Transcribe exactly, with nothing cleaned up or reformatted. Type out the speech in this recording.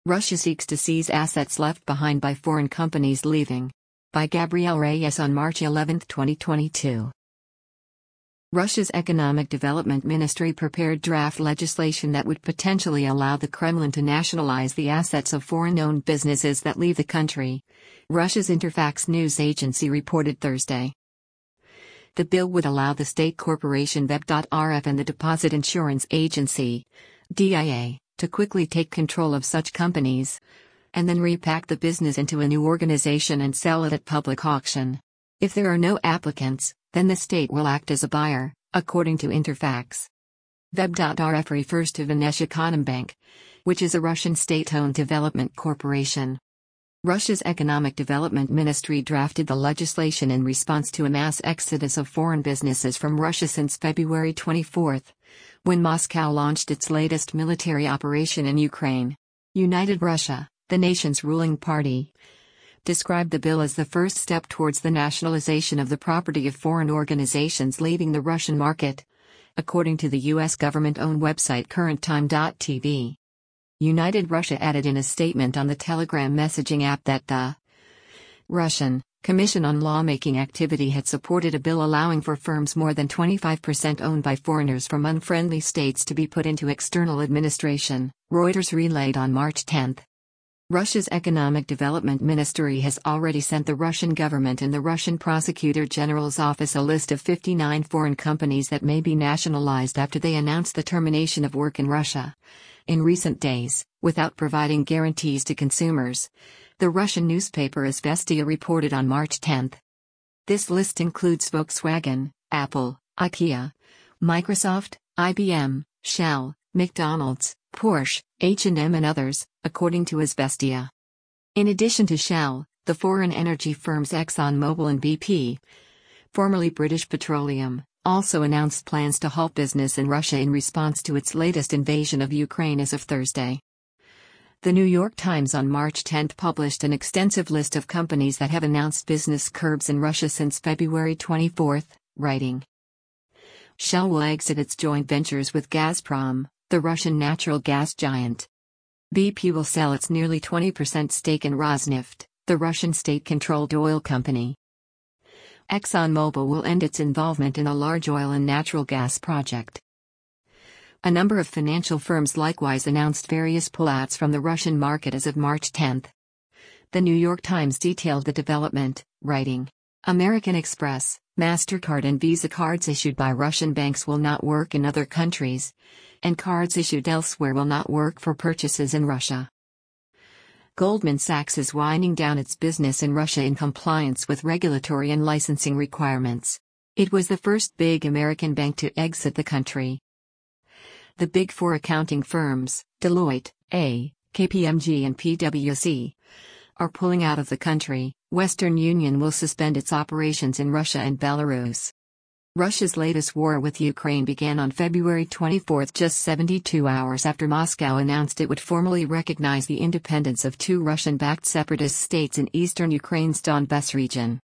Russia seeks to seize assets left behind by foreign companies leaving. By Gabriel Reyes on March eleventh, twenty twenty-two. Russia's Economic Development Ministry prepared draft legislation that would potentially allow the Kremlin to nationalize the assets of foreign-owned businesses that leave the country, Russia's Interfax news agency reported Thursday. The bill would allow the state corporation V E B R F and the Deposit Insurance Agency, D I A, to quickly take control of such companies, and then repack the business into a new organization and sell it at public auction. If there are no applicants, then the state will act as a buyer, according to Interfax. V E B R F refers to Vnesheconombank, which is a Russian state-owned development corporation. Russia's Economic Development Ministry drafted the legislation in response to a mass exodus of foreign businesses from Russia since February twenty-fourth, when Moscow launched its latest military operation in Ukraine. United Russia, the nation's ruling party, described the bill as the first step towards the nationalization of the property of foreign organizations leaving the Russian market, according to the U S government-owned website current time dot T V. United Russia added in a statement on the Telegram messaging app that the Russian Commission on Lawmaking Activity had supported a bill allowing for firms more than twenty-five percent owned by foreigners from unfriendly states to be put into external administration, Reuters relayed on March tenth. Russia's Economic Development Ministry has already sent the Russian government and the Russian Prosecutor General's office a list of fifty-nine foreign companies that may be nationalized after they announce the termination of work in Russia. In recent days, without providing guarantees to consumers, the Russian newspaper Izvestia reported on March tenth. This list includes Volkswagen, Apple, IKEA, Microsoft, I B M, Shell, McDonald's, Porsche, H and M and others, according to Izvestia. In addition to Shell, the foreign energy firms ExxonMobil and B P, formerly British Petroleum, also announced plans to halt business in Russia in response to its latest invasion of Ukraine as of Thursday. The New York Times on March tenth published an extensive list of companies that have announced business curbs in Russia since February twenty-fourth, writing, Shell will exit its joint ventures with Gazprom, the Russian natural gas giant. B P will sell its nearly twenty percent stake in Rosneft, the Russian state-controlled oil company. ExxonMobil will end its involvement in a large oil and natural gas project. A number of financial firms likewise announced various pullouts from the Russian market as of March tenth. The New York Times detailed the development, writing, American Express, MasterCard and Visa cards issued by Russian banks will not work in other countries, and cards issued elsewhere will not work for purchases in Russia. Goldman Sachs is winding down its business in Russia in compliance with regulatory and licensing requirements. It was the first big American bank to exit the country. The Big Four accounting firms, Deloitte, A, K P M G and PwC, are pulling out of the country. Western Union will suspend its operations in Russia and Belarus. Russia's latest war with Ukraine began on February twenty-fourth, just seventy-two hours after Moscow announced it would formally recognize the independence of two Russian-backed separatist states in eastern Ukraine's Donbas region.